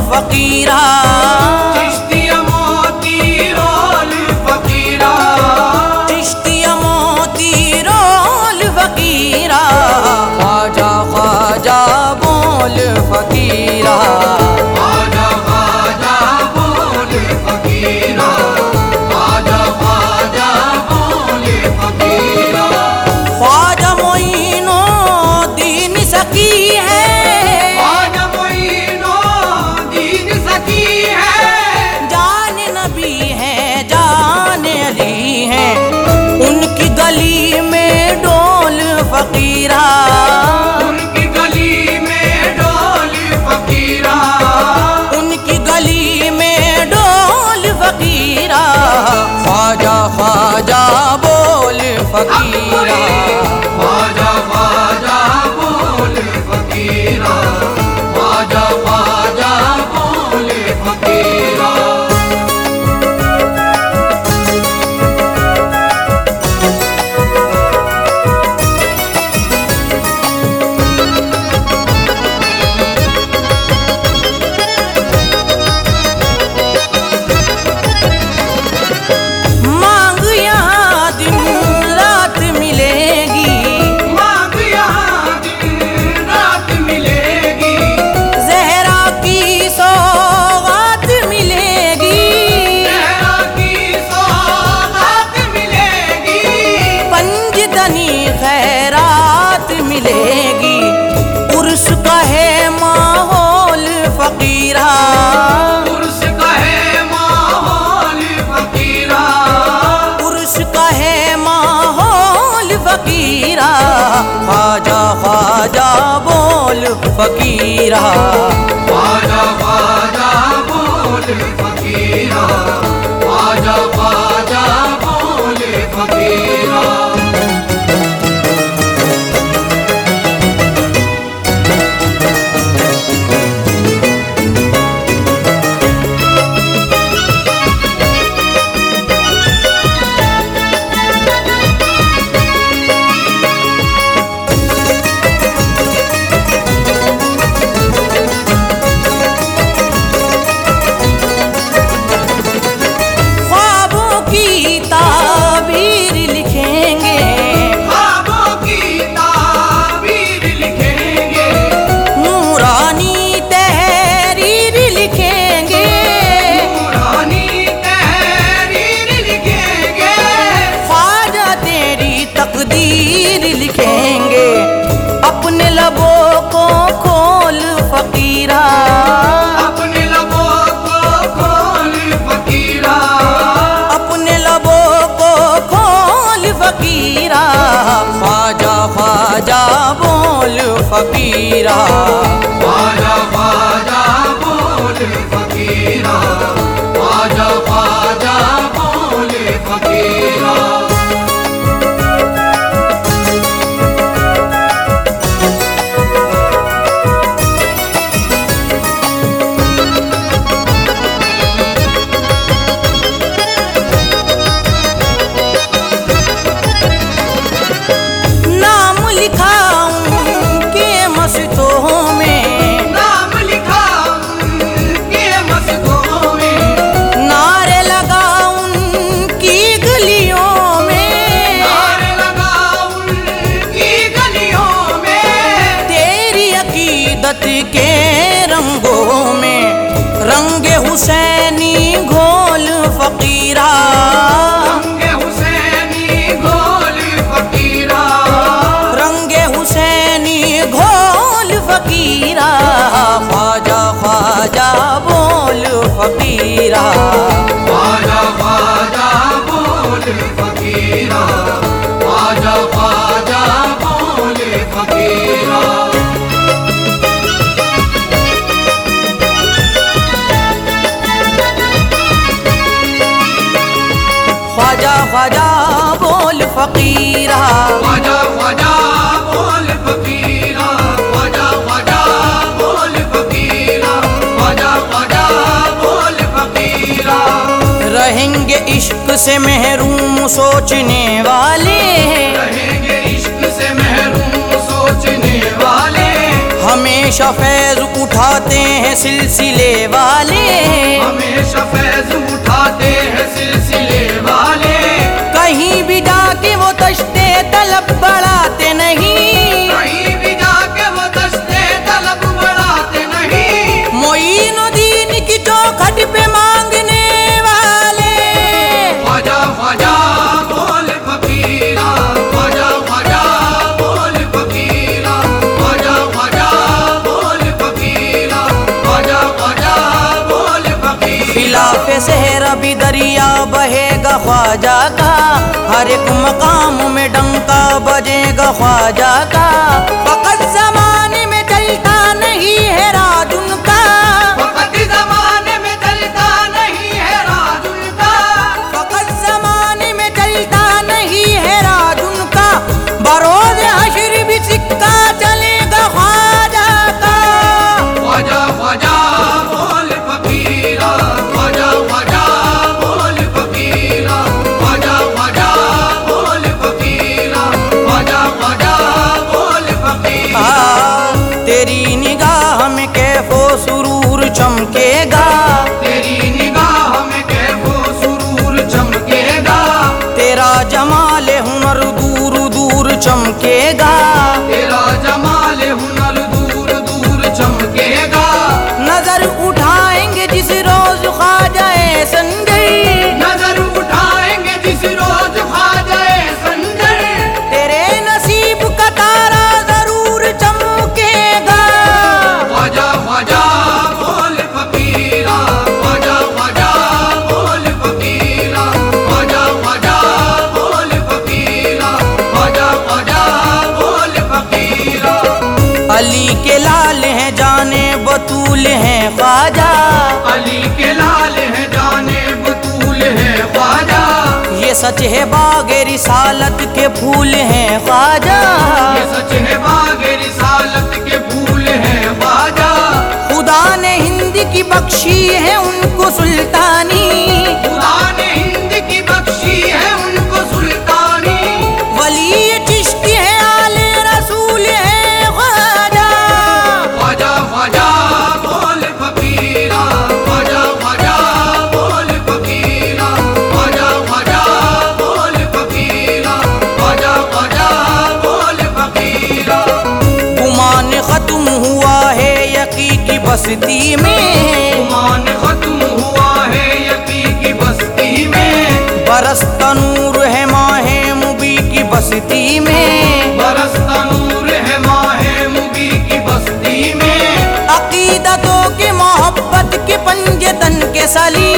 फकीरा, चिश्तिया मोती रोल फकीरा, चिश्तिया मोती रोल फकीरा, ख्वाजा ख्वाजा बोल फकीरा, ख्वाजा ख्वाजा बोल फकीरा, ख्वाजा ख्वाजा बोल फकीरा। ख्वाजा मोइनो दीन सकी है, ख्वाजा मोइनो दीन सकी है, जान नबी है जान अली है, उनकी गली में डोल फकीरा, उनकी गली में डोल फकीरा, उनकी गली में डोल फकीरा, ख्वाजा ख्वाजा बोल फकीरा, ख्वाजा ख्वाजा बोल फकीरा, ख्वाजा ख्वाजा बोल फकीरा। मांग यहाँ दिन रात मिलेगी, मांग यहाँ दिन रात मिलेगी, ज़हरा की सौगात मिलेगी, ज़हरा की सौगात मिलेगी, पंजतनी खैरात मिलेगी, उर्स का है माहौल फकीरा, उर्स का है माहौल फकीरा, उर्स का है माहौल फकीरा, ख्वाजा ख्वाजा बोल फकीरा, ख्वाजा ख्वाजा बोल फकीरा, ख्वाजा ख्वाजा बोल फकीरा। ख्वाबों की ताबीर लिखेंगे, ख्वाबों की ताबीर लिखेंगे, नूरानी तहरीर लिखेंगे, नूरानी तहरीर लिखेंगे, ख्वाजा तेरी तकदीर लिखेंगे, अपने लबों को खोल फकीरा, अपने लबों को खोल फकीरा, अपने लबों को खोल फकीरा, ख्वाजा ख्वाजा बोल फकीरा, ख्वाजा ख्वाजा बोल फकीरा, ख्वाजा ख्वाजा बोल फकीरा। नाम लिखा उनके मस्तों में, नाम लिखा उनके मस्कों में, नारे लगा उनकी गलियों में, नारे लगा उनकी गलियों में, तेरी अकीदत के रंगों में, रंगे हुसैनी घोल फकीरा, रंगे हुसैनी घोल फकीरा, रंगे हुसैनी घोल फकीरा, ख्वाजा ख्वाजा बोल फकीरा, ख्वाजा ख्वाजा बोल फकीरा, ख्वाजा ख्वाजा बोल फकीरा। ख्वाजा ख्वाजा बोल फकीरा, ख्वाजा ख्वाजा बोल फकीरा, ख्वाजा ख्वाजा बोल फकीरा, ख्वाजा ख्वाजा बोल फकीरा। रहेंगे इश्क से महरूम सोचने वाले, रहेंगे इश्क से महरूम सोचने वाले, हमेशा फैज उठाते हैं सिलसिले वाले, हमेशा फैज उठाते हैं सिलसिले वाले। कहीं भी जाके वो तश्ते तलब बढ़ाते नहीं, कहीं भी जाके वो दस्ते तलब बढ़ाते नहीं। मोइनुद्दीन की चौखट पे मांगने वाले, ख्वाजा ख्वाजा बोल फकीरा, ख्वाजा ख्वाजा बोल फकीरा, ख्वाजा ख्वाजा बोल फकीरा, ख्वाजा ख्वाजा बोल फकीरा। खिलाफे सहरा भी दरिया बहेगा ख्वाजा का, हर एक मकाम में डंका बजेगा ख्वाजा का। फकत जमाने में चलता नहीं है राज उनका, वक्त जमाने में चलता नहीं है राज उनका। फकत जमाने में चलता नहीं है राज उनका। बरोज हश्र भी सिक्का चलेगा ख्वाजा का। ख्वाजा ख्वाजा बोल फकीरा, ख्वाजा ख्वाजा बोल फकीरा, ख्वाजा ख्वाजा बोल फकीरा, ख्वाजा ख्वाजा बोल फकीरा। तेरी निगाह में कैफो सुरूर चमकेगा, तेरी निगाह में कैफो सुरूर चमकेगा। तेरा जमाल हुनर दूर दूर चमकेगा। तेरा जमाल हुनर दूर दूर चमकेगा। नजर उठाएंगे जिस रोज ख्वाजाए संजर, नजर उठाएंगे जिस रोज ख्वाजाए संजर। तेरे नसीब का तारा जरूर चमकेगा। ख्वाजा ख्वाजा बोल फकीरा, ख्वाजा ख्वाजा बोल फकीरा, ख्वाजा ख्वाजा बोल फकीरा, ख्वाजा ख्वाजा बोल फकीरा। अली के लाल हैं जाने बतूल हैं ख्वाजा, अली के लाल है जाने बतूल है ख्वाजा। ये सच है बागे रिसालत के फूल हैं ख्वाजा। ये सच है बागे रिसालत के फूल है ख्वाजा। खुदा ने हिंद की बख्शी है उनको सुल्तानी, खुदा ने हिंद की बख्शी है उनको सुल्तानी। वली चिश्ती है आले रसूल है ख्वाजा। ख्वाजा ख्वाजा बोल फकीरा, ख्वाजा ख्वाजा बोल फकीरा, ख्वाजा ख्वाजा बोल फकीरा, ख्वाजा ख्वाजा बोल फकीरा। गुमान खत्म हुआ है यकी की बस्ती में, गुमान खत्म हुआ है यकी की बस्ती में। बरसता नूर है माहे मुबी की बस्ती में। बरसता नूर है माहे मुबी की बस्ती में। अकीदतों के मोहब्बत के पंजे तन के सली,